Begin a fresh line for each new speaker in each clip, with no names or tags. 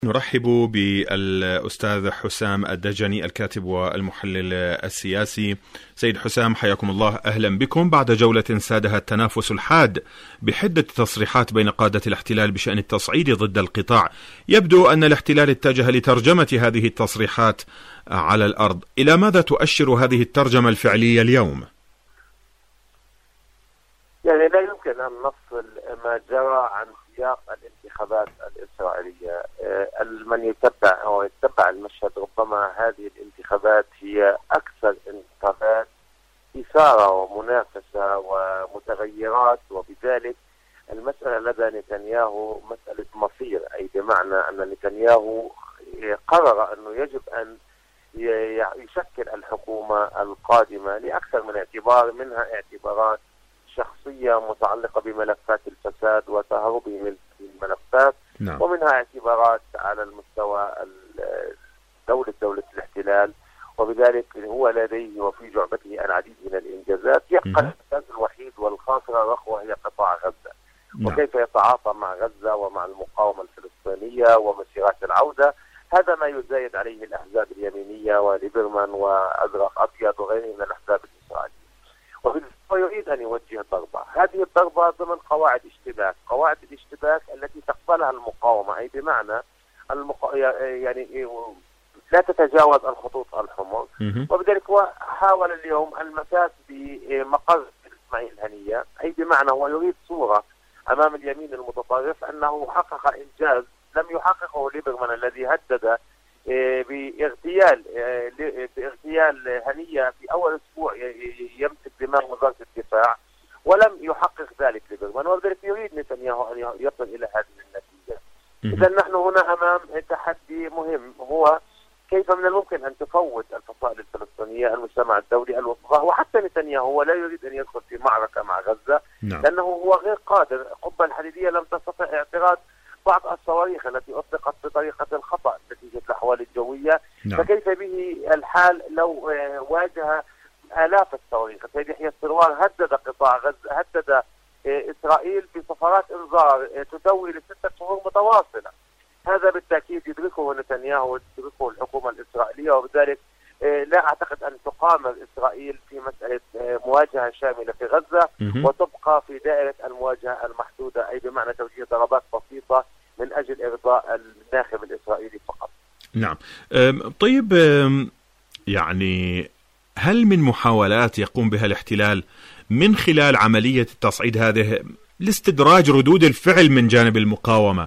نرحب بالأستاذ حسام الدجني الكاتب والمحلل السياسي. سيد حسام، حياكم الله، أهلا بكم بعد جولة سادها التنافس الحاد بحدة تصريحات بين قادة الاحتلال بشأن التصعيد ضد القطاع. يبدو أن الاحتلال اتجه لترجمة هذه التصريحات على الأرض. إلى ماذا تؤشر هذه الترجمة الفعلية اليوم؟
يعني لا يمكن أن نفصل ما جرى عن سياق الانتخابات الإسرائيلية. من يتبع أو يتبع المشهد، ربما هذه الانتخابات هي أكثر انتخابات إثارة ومنافسة ومتغيرات، وبذلك المسألة لدى نتنياهو مسألة مصير، أي بمعنى أن نتنياهو قرر أنه يجب أن يشكل الحكومة القادمة لأكثر من اعتبار، منها اعتبارات شخصية متعلقة بملفات الفساد وتهربه من الملفات، ومنها اعتبارات على المستوى دولة الاحتلال، وبذلك هو لديه وفي جعبته العديد من الإنجازات. يبقى الإنجاز الوحيد والخاسر الرخوة هي قطاع غزة، وكيف يتعاطى مع غزة ومع المقاومة الفلسطينية ومسيرات العودة. هذا ما يزايد عليه الأحزاب اليمينية وليبرمان وأزرق أبيض وغيره من الأحزاب الإسرائيلية، ويريد أن يوجه ضربة. هذه الضربة ضمن قواعد الاشتباك التي تقبلها المقاومة، أي بمعنى يعني لا تتجاوز الخطوط الحمر. وبذلك هو حاول اليوم المساس بمقر إسماعيل هنية، أي بمعنى هو يريد صورة أمام اليمين المتطرف أنه حقق إنجاز لم يحققه ليبرمان الذي هدد باغتيال هنية في أول أسبوع يمسك زمام وزارة الدفاع، ولم يحقق ذلك ليبرمان، وبذلك يريد نتنياهو أن يصل إلى هذه النتيجة. إذا نحن هنا أمام تحدي مهم، هو كيف من الممكن أن تفوت الفصائل الفلسطينية المجتمع الدولي الوسطى، وحتى نتنياهو لا يريد أن يدخل في معركة مع غزة، لأنه هو غير قادر. القبة الحديدية لم تستطع اعتراض بعض الصواريخ التي أطلقت بطريقة الخطأ نتيجة الأحوال الجوية. فكيف به الحال لو واجه آلاف الصواريخ؟ سيد يحيى السروال هدد قطاع غزة، هدد إسرائيل بسفرات إنذار تدوي ل6 شهور متواصلة. هذا بالتأكيد يدركه نتنياهو ويدركه الحكومة الإسرائيلية، وبذلك لا أعتقد أن تقامر إسرائيل في مسألة مواجهة شاملة في غزة، وتبقى في دائرة المواجهة المحدودة، أي بمعنى توجيه ضربات بسيطة من أجل إرضاء الناخب الإسرائيلي فقط.
نعم. طيب، يعني هل من محاولات يقوم بها الاحتلال من خلال عملية التصعيد هذه لاستدراج ردود الفعل من جانب المقاومة؟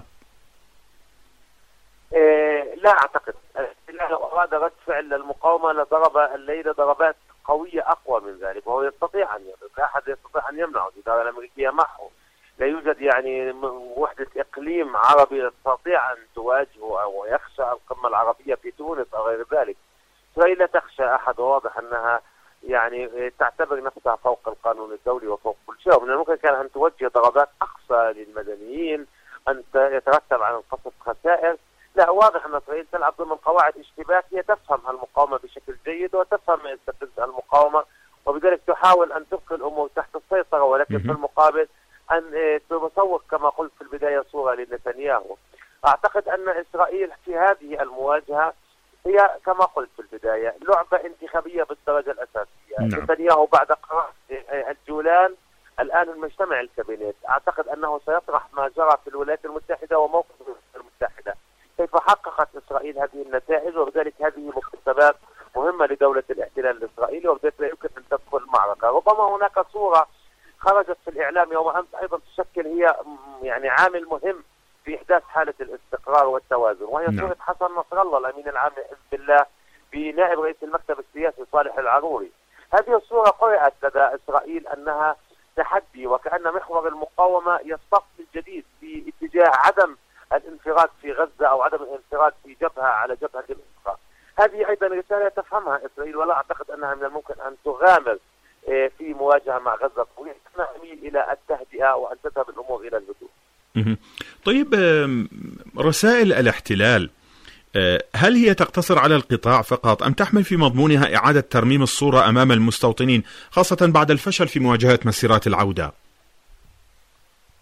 لا أعتقد. لو أراد رد فعل المقاومة لضرب الليلة ضربات قوية أقوى من ذلك، وهو يستطيع أن يضرب. لا أحد يستطيع أن يمنعه، الإدارة الأمريكية معه. لا يوجد يعني وحدة إقليم عربي تستطيع أن تواجهه أو يخشى القمة العربية في تونس أو غير ذلك. إسرائيل لا تخشى أحد، وواضح أنها يعني تعتبر نفسها فوق القانون الدولي وفوق كل شيء. ومن الممكن كان أن توجه ضربات أقصى للمدنيين، أن يترتب على القصف خسائر. لا، واضح أن إسرائيل تلعب ضمن قواعد اشتباك. هي تفهم المقاومة بشكل جيد وتفهم ما يستفز المقاومة، وبذلك تحاول أن تبقي الأمور تحت السيطرة، ولكن في المقابل أن تسوق كما قلت في البداية صورة لنتنياهو. أعتقد أن إسرائيل في هذه المواجهة هي كما قلت في البداية لعبة انتخابية بالدرجة الأساسية. نتنياهو بعد قرار الجولان الآن المجتمع الكابينت، أعتقد أنه سيطرح ما جرى في الولايات المتحدة وموقف الولايات المتحدة، كيف حققت إسرائيل هذه النتائج، وبذلك هذه مكتسبات مهمة لدولة الاحتلال الإسرائيلي، وبذلك لا يمكن أن تدخل المعركة. ربما هناك صورة خرجت في الإعلام يوم أمس أيضا تشكل هي يعني عامل مهم في إحداث حالة الاستقرار والتوازن، وهي صورة حسن نصر الله الأمين العام لحزب الله بنائب رئيس المكتب السياسي صالح العروري. هذه الصورة قرأت لدى إسرائيل أنها تحدي، وكأن محور المقاومة يصطف من جديد في اتجاه عدم الانفراد في غزة أو عدم الانفراد في جبهة على جبهة أخرى. هذه أيضا رسالة تفهمها إسرائيل، ولا أعتقد أنها من الممكن أن تغامر في مواجهة مع غزة. نميل إلى التهدئة وأن تذهب الأمور إلى الهدوء.
طيب، رسائل الاحتلال هل هي تقتصر على القطاع فقط أم تحمل في مضمونها إعادة ترميم الصورة أمام المستوطنين، خاصة بعد الفشل في مواجهة مسيرات العودة؟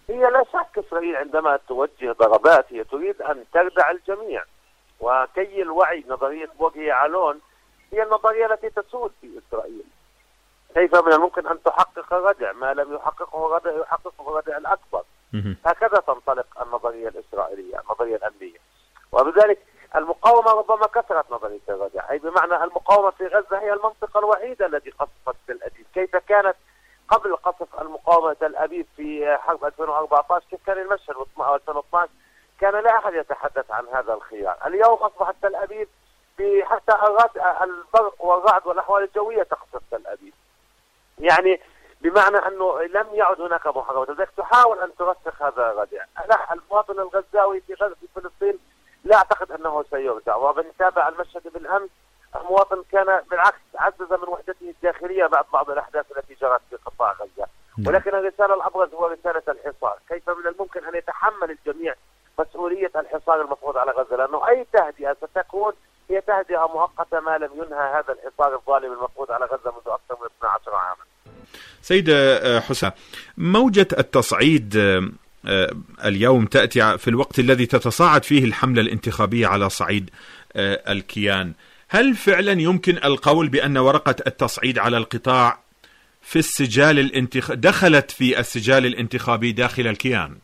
هي لا شك إسرائيل عندما توجه ضربات هي تريد أن تردع الجميع، وكي الوعي نظرية بوغي يعلون هي النظرية التي تسود في إسرائيل. كيف من الممكن أن تحقق ردع ما لم يحققه ردع يحققه ردع الأكبر؟ هكذا تنطلق النظرية الإسرائيلية، النظرية الأمنية. وبذلك المقاومة ربما كثرت نظرية الردع، أي بمعنى المقاومة في غزة هي المنطقة الوحيدة التي قصفت تل أبيب. كيف كانت قبل قصف المقاومة تل أبيب في حرب 2014؟ كيف كان المشهد 2012؟ كان لا أحد يتحدث عن هذا الخيار. اليوم أصبحت تل أبيب حتى البرق والرعد والأحوال الجوية تقصف تل أبيب، يعني بمعنى أنه لم يعد هناك محاربة. لذلك تحاول أن ترسخ هذا الردع. لا، المواطن الغزاوي في فلسطين لا أعتقد أنه سيرجع. ومن تابع المشهد بالأمس المواطن كان بالعكس عزز من وحدته الداخلية بعد الأحداث التي جرت في قطاع غزة. ولكن الرسالة الأبرز هو رسالة الحصار. كيف من الممكن أن يتحمل الجميع مسؤولية الحصار المفروض على غزة؟ لأنه أي تهدئة ستكون هي تهدئة مؤقتة ما لم ينهى هذا الحصار الظالم المفروض على غزة منذ أكثر من 12 عاما.
سيد حسام، موجة التصعيد اليوم تأتي في الوقت الذي تتصاعد فيه الحملة الانتخابية على صعيد الكيان. هل فعلا يمكن القول بأن ورقة التصعيد على القطاع في السجال دخلت في السجال الانتخابي داخل الكيان؟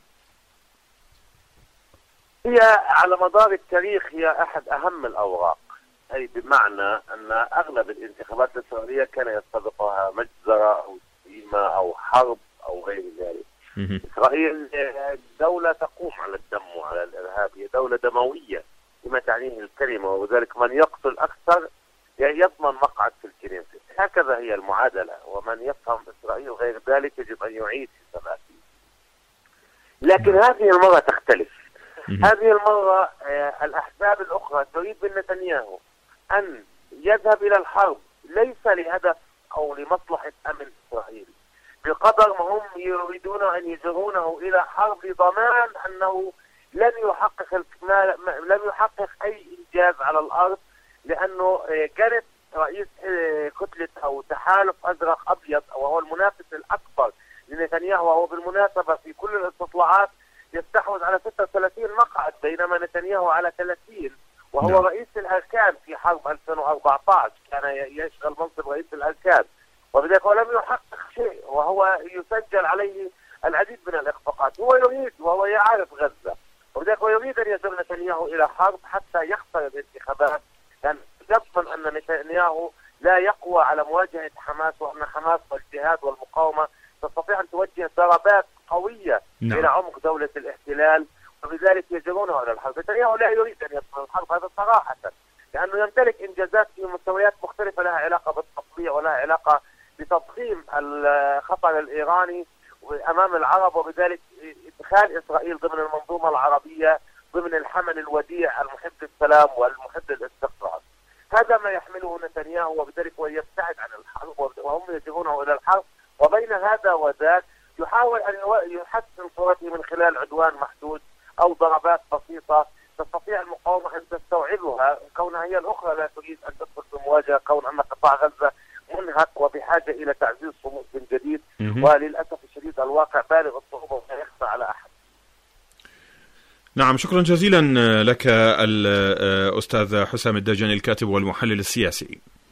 هي على مدار التاريخ هي أحد أهم الأوراق، أي بمعنى أن أغلب الانتخابات الإسرائيلية كان يسبقها مجزرة أو سيما أو حرب أو غير ذلك. إسرائيل دولة تقوم على الدم وعلى الإرهاب، هي دولة دموية بما تعنيه الكلمة، وذلك من يقتل أكثر يضمن مقعد في الكنيسة. هكذا هي المعادلة، ومن يفهم إسرائيل غير ذلك يجب أن يعيد حساباته. لكن هذه المرة تختلف. هذه المرة الأحزاب الأخرى تريد من نتنياهو أن يذهب إلى الحرب ليس لهدف أو لمصلحة أمن إسرائيل، بقدر ما هم يريدون أن يجرونه إلى حرب لضمان أنه لن يحقق أي إنجاز على الأرض، لأنه كانت رئيس كتلة أو تحالف أزرق أبيض وهو المنافس الأكبر لنتنياهو، وهو بالمناسبة في كل الاستطلاعات يستحوذ على 36 مقعد بينما نتنياهو على 30، وهو رئيس الأركان في حرب 2014 كان يشغل منصب رئيس الأركان، وبذلك هو لم يحقق شيء وهو يسجل عليه العديد من الإخفاقات. هو يريد وهو يعرف غزة، وبذلك هو يريد أن يجر نتنياهو إلى حرب حتى يخسر الانتخابات، لأن يضمن أن نتنياهو لا يقوى على مواجهة حماس، وأن حماس والجهاد والمقاومة تستطيع أن توجه ضربات قوية إلى عمق دولة الاحتلال، وبذلك يجرونه إلى الحرب. نتنياهو لا يريد أن يدخل الحرب، هذا صراحة، لأنه يمتلك إنجازات في مستويات مختلفة لها علاقة بالتطبيع ولها علاقة بتضخيم الخطر الإيراني أمام العرب، وبذلك إدخال إسرائيل ضمن المنظومة العربية ضمن الحمل الوديع المحب للسلام والمحب للاستقرار. هذا ما يحمله نتنياهو، وبذلك هو يبتعد عن الحرب وهم يجرونه إلى الحرب، وبين هذا وذاك يحاول أن يحسن صورته من خلال عدوان محدود أو ضربات بسيطة تستطيع المقاومة أن تستوعبها، كونها هي الأخرى لا تريد أن تدخل في مواجهة، كون أن قطاع غزة منهك وبحاجة إلى تعزيز صمود من جديد، وللأسف الشديد الواقع بالغ الصعوبة ولا يخفى على أحد.
نعم، شكرا جزيلا لك الأستاذ حسام الدجني الكاتب والمحلل السياسي.